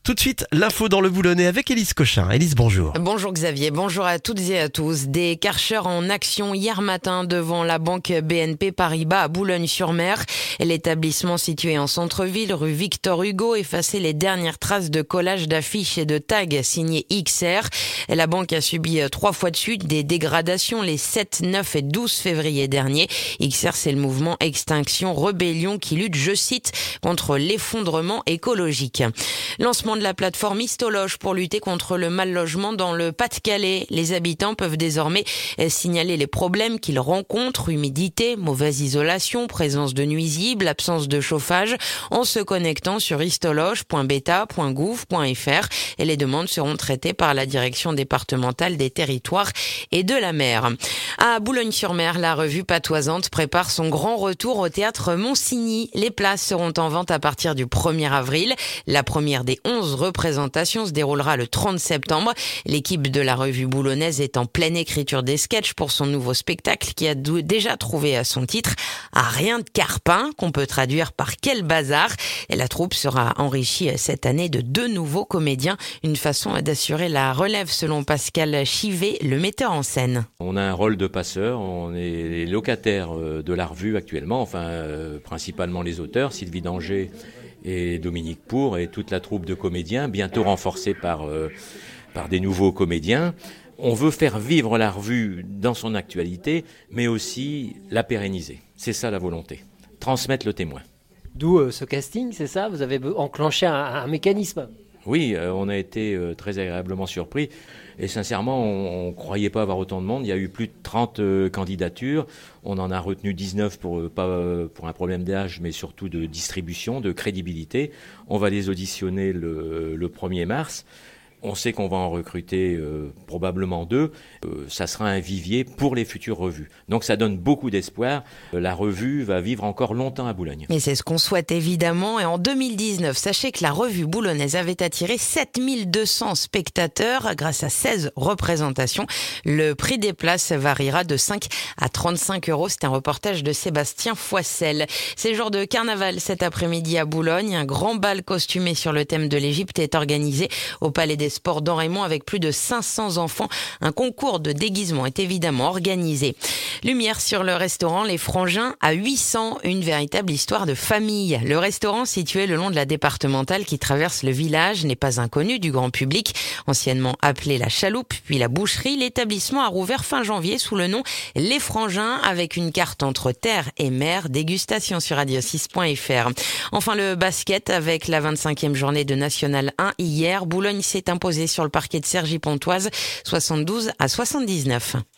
Tout de suite, l'info dans le Boulonnais avec Élise Cochin. Élise, bonjour. Bonjour Xavier, bonjour à toutes et à tous. Des karchers en action hier matin devant la banque BNP Paribas à Boulogne-sur-Mer. L'établissement situé en centre-ville, rue Victor Hugo, effaçait les dernières traces de collage d'affiches et de tags signés XR. La banque a subi 3 fois de suite des dégradations les 7, 9 et 12 février dernier. XR, c'est le mouvement Extinction Rébellion qui lutte, je cite, contre l'effondrement écologique. Lancement de la plateforme Histologe pour lutter contre le mal logement dans le Pas-de-Calais. Les habitants peuvent désormais signaler les problèmes qu'ils rencontrent, humidité, mauvaise isolation, présence de nuisibles, absence de chauffage, en se connectant sur histologe.beta.gouv.fr et les demandes seront traitées par la direction départementale des territoires et de la mer. À Boulogne-sur-Mer, la revue patoisante prépare son grand retour au théâtre Monsigny. Les places seront en vente à partir du 1er avril. La première des 11 représentations se déroulera le 30 septembre. L'équipe de la revue boulonnaise est en pleine écriture des sketchs pour son nouveau spectacle qui a déjà trouvé à son titre à rien de carpin, qu'on peut traduire par quel bazar. Et la troupe sera enrichie cette année de 2 nouveaux comédiens, une façon d'assurer la relève selon Pascal Chivet, le metteur en scène. On a un rôle de passeur, on est les locataires de la revue actuellement, principalement les auteurs, Sylvie Danger et Dominique Pour et toute la troupe de comédiens, bientôt renforcée par des nouveaux comédiens. On veut faire vivre la revue dans son actualité, mais aussi la pérenniser. C'est ça la volonté, transmettre le témoin. D'où ce casting, c'est ça ? Vous avez enclenché un mécanisme ? Oui, on a été très agréablement surpris et sincèrement, on ne croyait pas avoir autant de monde. Il y a eu plus de 30 candidatures. On en a retenu 19 pas pour un problème d'âge, mais surtout de distribution, de crédibilité. On va les auditionner le 1er mars. On sait qu'on va en recruter probablement 2. Ça sera un vivier pour les futures revues. Donc ça donne beaucoup d'espoir. La revue va vivre encore longtemps à Boulogne. Et c'est ce qu'on souhaite évidemment. Et en 2019, sachez que la revue boulonnaise avait attiré 7200 spectateurs grâce à 16 représentations. Le prix des places variera de 5 à 35 €. C'est un reportage de Sébastien Foissel. C'est jour de carnaval cet après-midi à Boulogne. Un grand bal costumé sur le thème de l'Égypte est organisé au Palais des Sports d'Enraymond avec plus de 500 enfants. Un concours de déguisement est évidemment organisé. Lumière sur le restaurant Les Frangins à 800, une véritable histoire de famille. Le restaurant situé le long de la départementale qui traverse le village n'est pas inconnu du grand public. Anciennement appelé la Chaloupe puis la Boucherie, l'établissement a rouvert fin janvier sous le nom Les Frangins avec une carte entre terre et mer. Dégustation sur radio6.fr. Enfin le basket avec la 25e journée de National 1 hier. Boulogne s'est imposé sur le parquet de Cergy-Pontoise 72 à 79.